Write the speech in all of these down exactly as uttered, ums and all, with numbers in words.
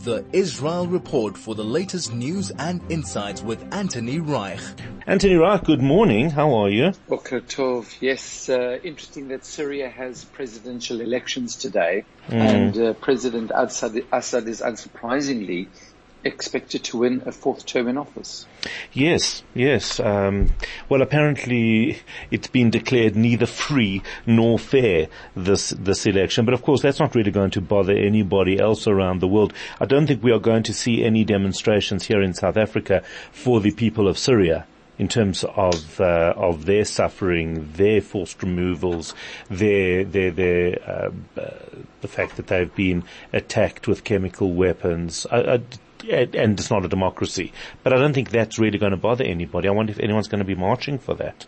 the Israel Report for the latest news and insights with Anthony Reich. Anthony Reich, good morning. How are you? Boker Tov. Yes, uh, interesting that Syria has presidential elections today, mm. and uh, President Assad, Assad is unsurprisingly expected to win a fourth term in office. Yes, yes. Um, well, apparently it's been declared neither free nor fair, this this election. But of course, that's not really going to bother anybody else around the world. I don't think we are going to see any demonstrations here in South Africa for the people of Syria in terms of uh, of their suffering, their forced removals, their their their uh, uh, the fact that they've been attacked with chemical weapons. I, I, and it's not a democracy. But I don't think that's really going to bother anybody. I wonder if anyone's going to be marching for that.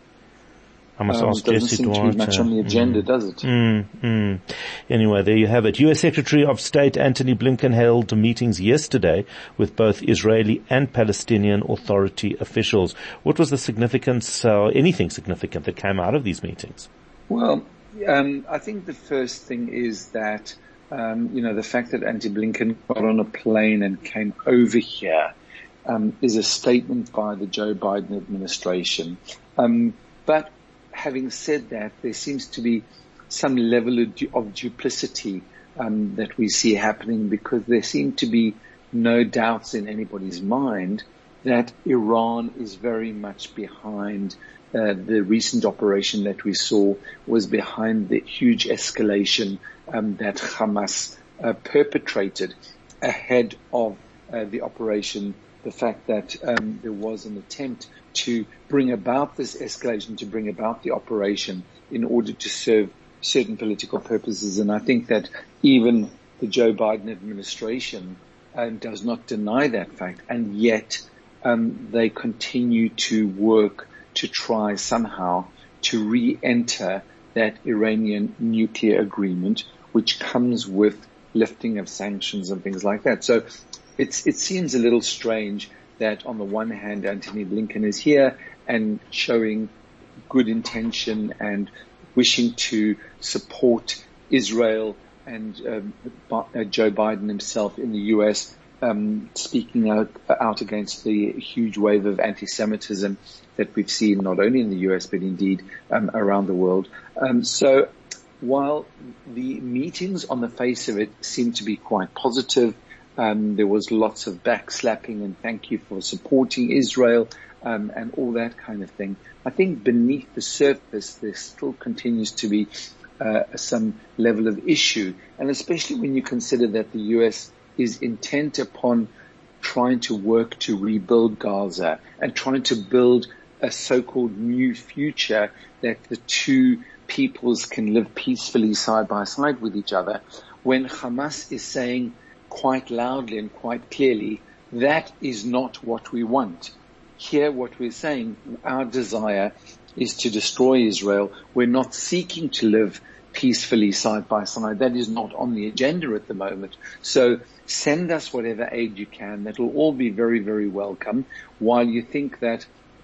I must um, ask Jesse Jesse Duarte. Doesn't seem to be much on the agenda, mm, does it? Mm, mm. Anyway, there you have it. U S Secretary of State Antony Blinken held meetings yesterday with both Israeli and Palestinian Authority officials. What was the significance, or uh, anything significant that came out of these meetings? Well, um, I think the first thing is that Um, you know, the fact that Antony Blinken got on a plane and came over here um, is a statement by the Joe Biden administration. Um, but having said that, there seems to be some level of, du- of duplicity um, that we see happening, because there seem to be no doubts in anybody's mind that Iran is very much behind uh, the recent operation that we saw, was behind the huge escalation Um, that Hamas uh, perpetrated ahead of uh, the operation. The fact that um, there was an attempt to bring about this escalation, to bring about the operation in order to serve certain political purposes. And I think that even the Joe Biden administration um, does not deny that fact, and yet um, they continue to work to try somehow to re-enter that Iranian nuclear agreement, which comes with lifting of sanctions and things like that. So it's, it seems a little strange that on the one hand, Antony Blinken is here and showing good intention and wishing to support Israel, and um, Joe Biden himself in the U S um, speaking out, out against the huge wave of anti-Semitism that we've seen not only in the U S but indeed um, around the world. Um, so while the meetings on the face of it seem to be quite positive, um, there was lots of backslapping and thank you for supporting Israel, um, and all that kind of thing. I think beneath the surface there still continues to be uh, some level of issue, and especially when you consider that the U S is intent upon trying to work to rebuild Gaza and trying to build a so-called new future that the two peoples can live peacefully side by side with each other, when Hamas is saying quite loudly and quite clearly, that is not what we want. Here what we're saying, our desire is to destroy Israel. We're not seeking to live peacefully side by side. That is not on the agenda at the moment. So send us whatever aid you can. That will all be very, very welcome, while you think that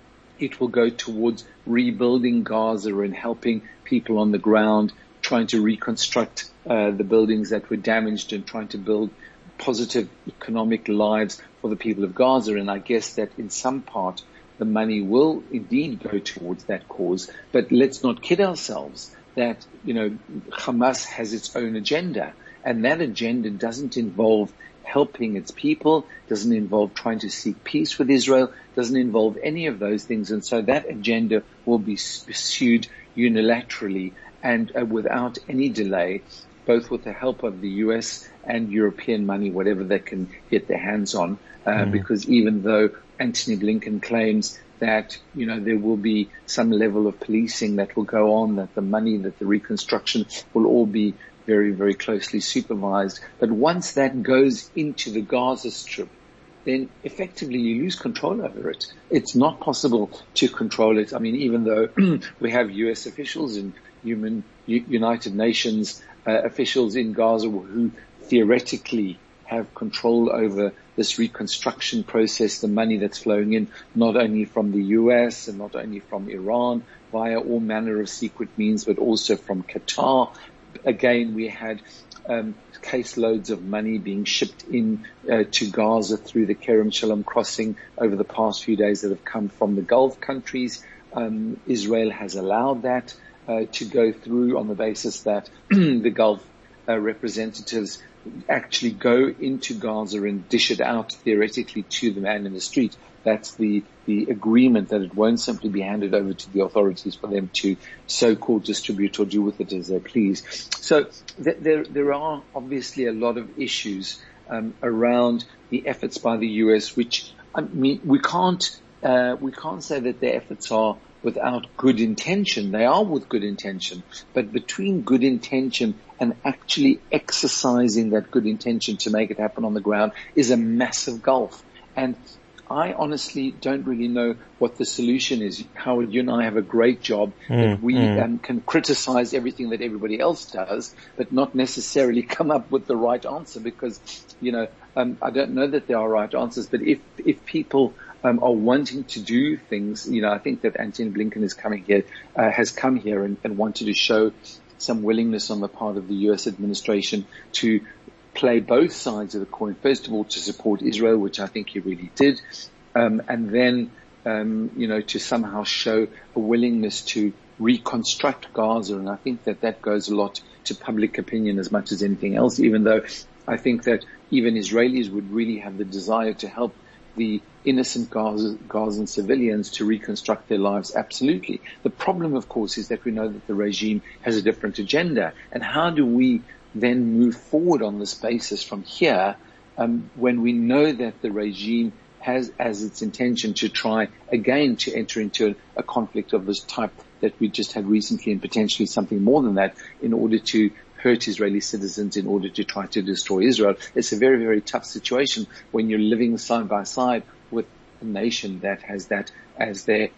it will go towards rebuilding Gaza and helping people on the ground, trying to reconstruct uh, the buildings that were damaged and trying to build positive economic lives for the people of Gaza. And I guess that in some part the money will indeed go towards that cause. But let's not kid ourselves that, you know, Hamas has its own agenda, and that agenda doesn't involve helping its people, doesn't involve trying to seek peace with Israel, doesn't involve any of those things. And so that agenda will be pursued unilaterally and uh, without any delay, both with the help of the U S and European money, whatever they can get their hands on, uh, mm. because even though Antony Blinken claims that, you know, there will be some level of policing that will go on, that the money, that the reconstruction will all be very, very closely supervised. But once that goes into the Gaza Strip, then effectively you lose control over it. It's not possible to control it. I mean, even though we have U S officials and human U- United Nations uh, officials in Gaza who theoretically have control over this reconstruction process, the money that's flowing in, not only from the U S and not only from Iran via all manner of secret means, but also from Qatar. Again, we had um, caseloads of money being shipped in uh, to Gaza through the Kerem Shalom crossing over the past few days that have come from the Gulf countries. Um, Israel has allowed that uh, to go through on the basis that the Gulf uh, representatives actually go into Gaza and dish it out theoretically to the man in the street. That's the, the agreement, that it won't simply be handed over to the authorities for them to so-called distribute or do with it as they please. So th- there, there are obviously a lot of issues um, around the efforts by the U S, which I mean, we can't, uh, we can't say that their efforts are without good intention. They are with good intention, but between good intention and actually exercising that good intention to make it happen on the ground is a massive gulf. And I honestly don't really know what the solution is. Howard, you and I have a great job mm, that we mm. um, can criticize everything that everybody else does, but not necessarily come up with the right answer, because, you know, um, I don't know that there are right answers, but if, if people Um, are wanting to do things, you know, I think that Antony Blinken is coming here, uh, has come here and, and wanted to show some willingness on the part of the U S administration to play both sides of the coin. First of all, to support Israel, which I think he really did, um, and then, um, you know, to somehow show a willingness to reconstruct Gaza. And I think that that goes a lot to public opinion as much as anything else, even though I think that even Israelis would really have the desire to help the innocent Gaza, Gazan civilians to reconstruct their lives. Absolutely. The problem, of course, is that we know that the regime has a different agenda. And how do we then move forward on this basis from here, um, when we know that the regime has as its intention to try again to enter into a, a conflict of this type that we just had recently, and potentially something more than that, in order to hurt Israeli citizens, in order to try to destroy Israel. It's a very, very tough situation when you're living side by side with a nation that has that as their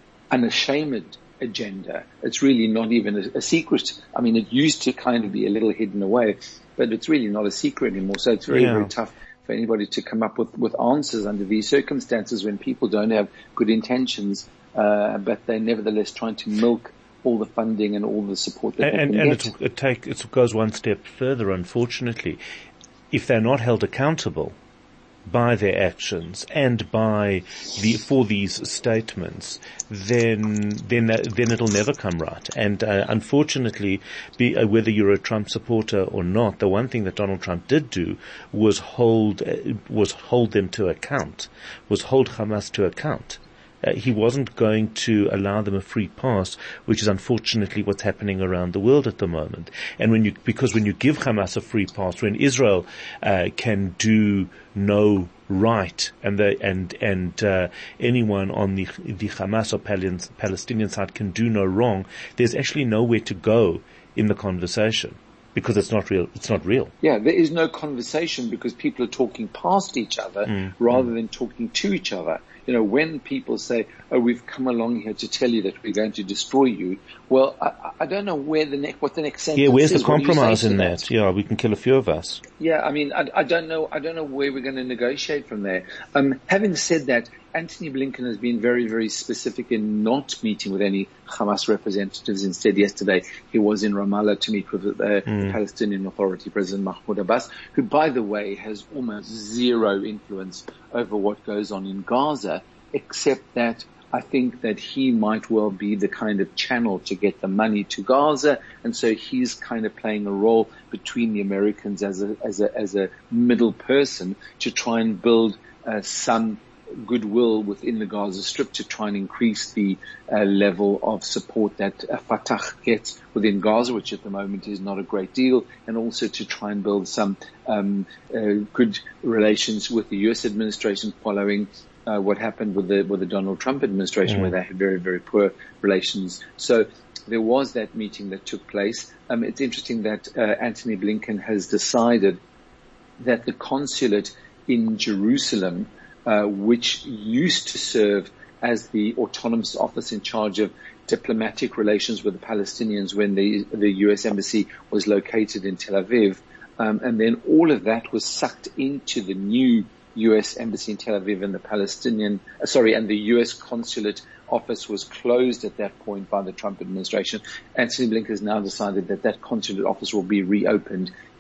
unashamed agenda. It's really not even a, a secret. I mean, it used to kind of be a little hidden away, but it's really not a secret anymore. So it's very, yeah. very tough for anybody to come up with, with answers under these circumstances when people don't have good intentions, uh, but they're nevertheless trying to milk all the funding and all the support that and, they can and get. And it, it, take, it goes one step further, unfortunately. If they're not held accountable by their actions and by the, for these statements, then, then, then it'll never come right. And, uh, unfortunately, be, uh, whether you're a Trump supporter or not, the one thing that Donald Trump did do was hold, uh, was hold them to account, was hold Hamas to account. Uh, he wasn't going to allow them a free pass, which is unfortunately what's happening around the world at the moment. And when you, because when you give Hamas a free pass, when Israel uh, can do no right, and the, and and uh, anyone on the the Hamas or Palestinian side can do no wrong, there's actually nowhere to go in the conversation. Because it's not real. It's not real. Yeah, there is no conversation because people are talking past each other mm, rather mm. than talking to each other. You know, when people say, "Oh, we've come along here to tell you that we're going to destroy you," well, I, I don't know where the next, what the next sentence is. Yeah, where's the compromise in that? that? Yeah, we can kill a few of us. Yeah, I mean, I, I don't know. I don't know where we're going to negotiate from there. Um, having said that, Antony Blinken has been very, very specific in not meeting with any Hamas representatives. Instead, yesterday he was in Ramallah to meet with the, uh, mm. the Palestinian Authority President Mahmoud Abbas, who, by the way, has almost zero influence over what goes on in Gaza, except that I think that he might well be the kind of channel to get the money to Gaza, and so he's kind of playing a role between the Americans as a as a as a middle person to try and build uh, some goodwill within the Gaza Strip, to try and increase the uh, level of support that uh, Fatah gets within Gaza, which at the moment is not a great deal, and also to try and build some um, uh, good relations with the U S administration following Uh, what happened with the with the Donald Trump administration, mm. where they had very, very poor relations. So there was that meeting that took place. Um, it's interesting that uh, Antony Blinken has decided that the consulate in Jerusalem, uh, which used to serve as the autonomous office in charge of diplomatic relations with the Palestinians when the the U S embassy was located in Tel Aviv, um, and then all of that was sucked into the new U S embassy in Tel Aviv, and the Palestinian, uh, sorry, and the U S consulate office was closed at that point by the Trump administration. Antony Blinken has now decided that that consulate office will be reopened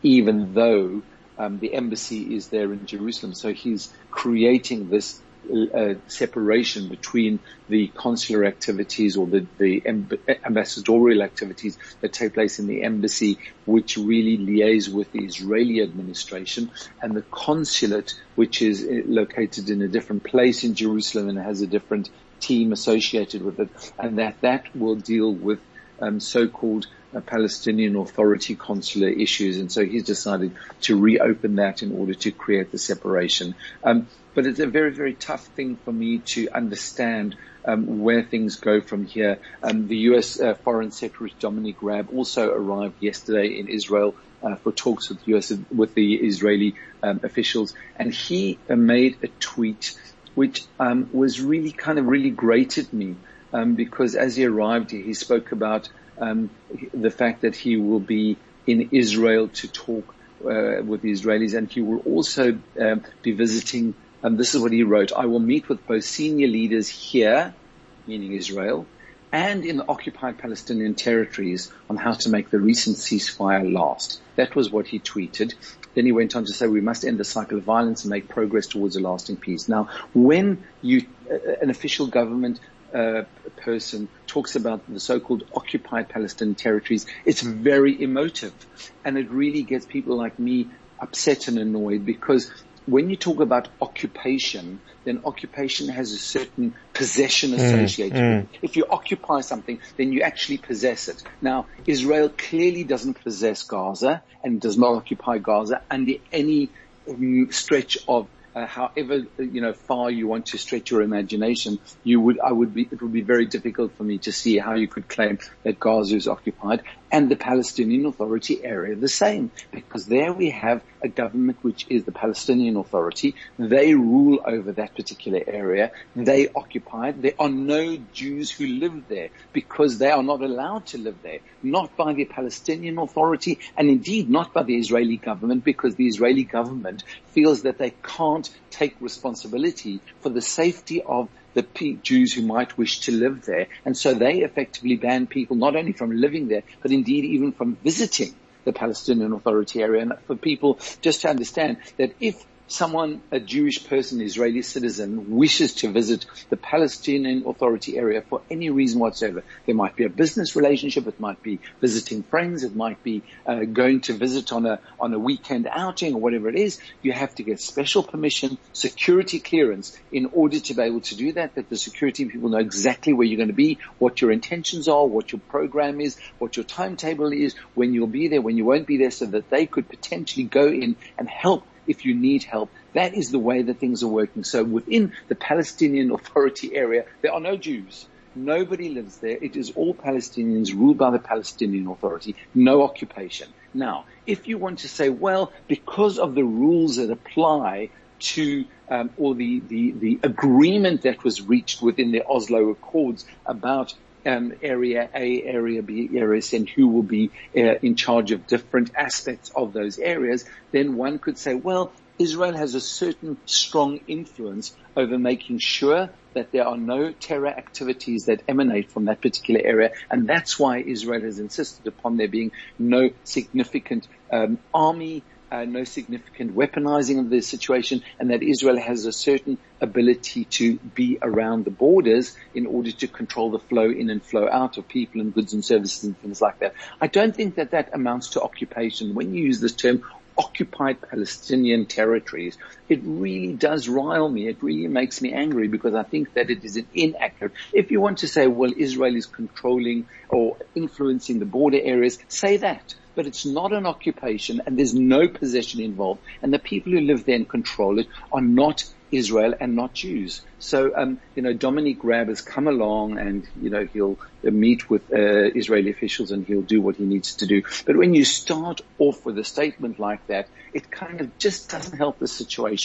even though um, the embassy is there in Jerusalem. So he's creating this uh, separation between the consular activities or the, the amb- ambassadorial activities that take place in the embassy, which really liaise with the Israeli administration, and the consulate, which is located in a different place in Jerusalem and has a different team associated with it, and that that will deal with um, so-called uh, Palestinian Authority consular issues. And so he's decided to reopen that in order to create the separation. Um, but it's a very, very tough thing for me to understand um, where things go from here. Um, the U S uh, Foreign Secretary Dominic Raab also arrived yesterday in Israel uh, for talks with U S with the Israeli um, officials, and he uh, made a tweet which um, was really kind of really grated me, um, because as he arrived, he spoke about um, the fact that he will be in Israel to talk uh, with the Israelis, and he will also um, be visiting. And this is what he wrote: "I will meet with both senior leaders here, meaning Israel, and in the occupied Palestinian territories on how to make the recent ceasefire last." That was what he tweeted. Then he went on to say, "We must end the cycle of violence and make progress towards a lasting peace." Now, when you, uh, an official government uh, person talks about the so-called occupied Palestinian territories, it's very emotive. And it really gets people like me upset and annoyed, because when you talk about occupation, then occupation has a certain possession associated mm, with it. If you occupy something, then you actually possess it. Now, Israel clearly doesn't possess Gaza and does not occupy Gaza under any um, stretch of uh, however, you know, far you want to stretch your imagination. You would, I would be, it would be very difficult for me to see how you could claim that Gaza is occupied and the Palestinian Authority area the same, because there we have a government which is the Palestinian Authority. They rule over that particular area. They occupy it. There are no Jews who live there because they are not allowed to live there, not by the Palestinian Authority, and indeed not by the Israeli government, because the Israeli government feels that they can't take responsibility for the safety of the Jews who might wish to live there. And so they effectively ban people not only from living there, but indeed even from visiting the Palestinian Authority area. And for people just to understand that if someone, a Jewish person, Israeli citizen, wishes to visit the Palestinian Authority area for any reason whatsoever, there might be a business relationship, it might be visiting friends, it might be uh, going to visit on a on a weekend outing or whatever it is, you have to get special permission, security clearance in order to be able to do that, that the security people know exactly where you're going to be, what your intentions are, what your program is, what your timetable is, when you'll be there, when you won't be there, so that they could potentially go in and help if you need help. That is the way that things are working. So within the Palestinian Authority area, there are no Jews. Nobody lives there. It is all Palestinians ruled by the Palestinian Authority. No occupation. Now, if you want to say, well, because of the rules that apply to, um, or the, the, the agreement that was reached within the Oslo Accords about Um, area A, area B, area C, and who will be uh, in charge of different aspects of those areas, then one could say, well, Israel has a certain strong influence over making sure that there are no terror activities that emanate from that particular area. And that's why Israel has insisted upon there being no significant um, army, Uh, no significant weaponizing of the situation, and that Israel has a certain ability to be around the borders in order to control the flow in and flow out of people and goods and services and things like that. I don't think that that amounts to occupation. When you use this term, occupied Palestinian territories, it really does rile me. It really makes me angry, because I think that it is an inaccurate. If you want to say, well, Israel is controlling or influencing the border areas, say that. But it's not an occupation, and there's no possession involved. And the people who live there and control it are not Israel and not Jews. So, um, you know, Dominic Raab has come along, and, you know, he'll uh, meet with uh, Israeli officials, and he'll do what he needs to do. But when you start off with a statement like that, it kind of just doesn't help the situation.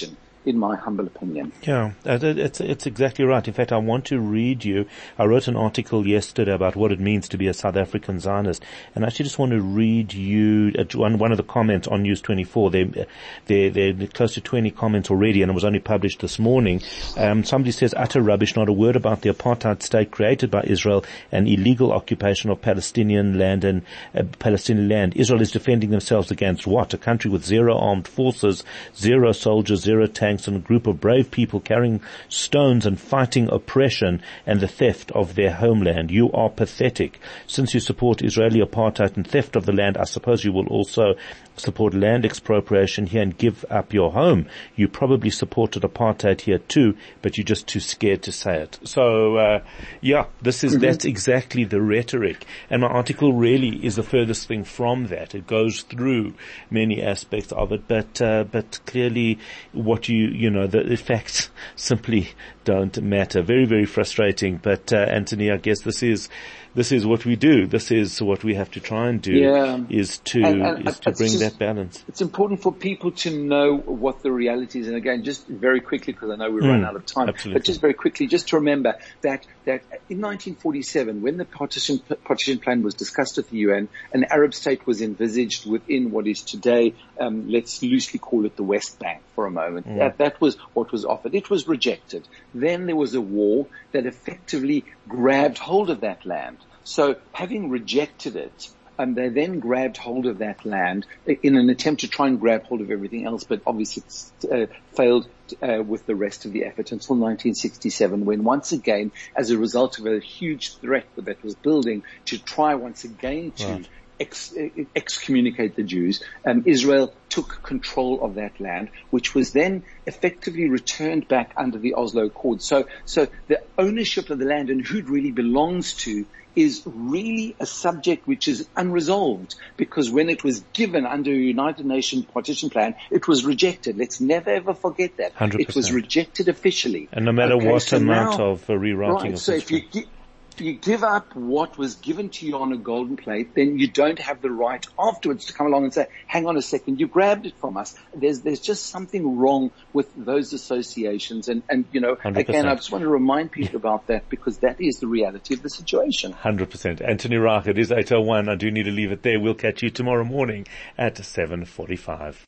in my humble opinion. Yeah, it's, it's exactly right. In fact, I want to read you, I wrote an article yesterday about what it means to be a South African Zionist, and I actually just want to read you one, one of the comments on News twenty-four. There, there, there are close to twenty comments already, and it was only published this morning. Um, somebody says, utter rubbish, not a word about the apartheid state created by Israel and illegal occupation of Palestinian land and uh, Palestinian land. Israel is defending themselves against what? A country with zero armed forces, zero soldiers, zero tanks, and a group of brave people carrying stones and fighting oppression and the theft of their homeland. You are pathetic. Since you support Israeli apartheid and theft of the land, I suppose you will also support land expropriation here and give up your home. You probably supported apartheid here too, but you're just too scared to say it. So, uh, yeah, this is, mm-hmm. that's exactly the rhetoric. And my article really is the furthest thing from that. It goes through many aspects of it, but, uh, but clearly what you, you know, the, the facts simply don't matter. Very, very frustrating. But, uh, Anthony, I guess this is, this is what we do. This is what we have to try and do, yeah. is to, and, and, is to bring just, that balance. It's important for people to know what the reality is. And again, just very quickly, because I know we mm, run out of time, absolutely. But just very quickly, just to remember that, that in nineteen forty-seven, when the partition, partition plan was discussed at the U N, an Arab state was envisaged within what is today, um, let's loosely call it the West Bank for a moment. Mm. That, that was what was offered. It was rejected. Then there was a war that effectively grabbed hold of that land. So having rejected it, um, they then grabbed hold of that land in an attempt to try and grab hold of everything else, but obviously uh, failed uh, with the rest of the effort until nineteen sixty-seven, when once again, as a result of a huge threat that was building to try once again to right. Ex, excommunicate the Jews, um, Israel took control of that land, which was then effectively returned back under the Oslo Accord. So, so the ownership of the land and who it really belongs to is really a subject which is unresolved, because when it was given under a United Nations partition plan, it was rejected. Let's never ever forget that. one hundred percent. It was rejected officially. And no matter okay, what so amount now, of uh, rewriting right, of so if you gi- if you give up what was given to you on a golden plate, then you don't have the right afterwards to come along and say, hang on a second, you grabbed it from us. There's, there's just something wrong with those associations. And, and, you know, one hundred percent. Again, I just want to remind people about that, because that is the reality of the situation. one hundred percent. Anthony Reich, it is eight oh one. I do need to leave it there. We'll catch you tomorrow morning at seven forty-five.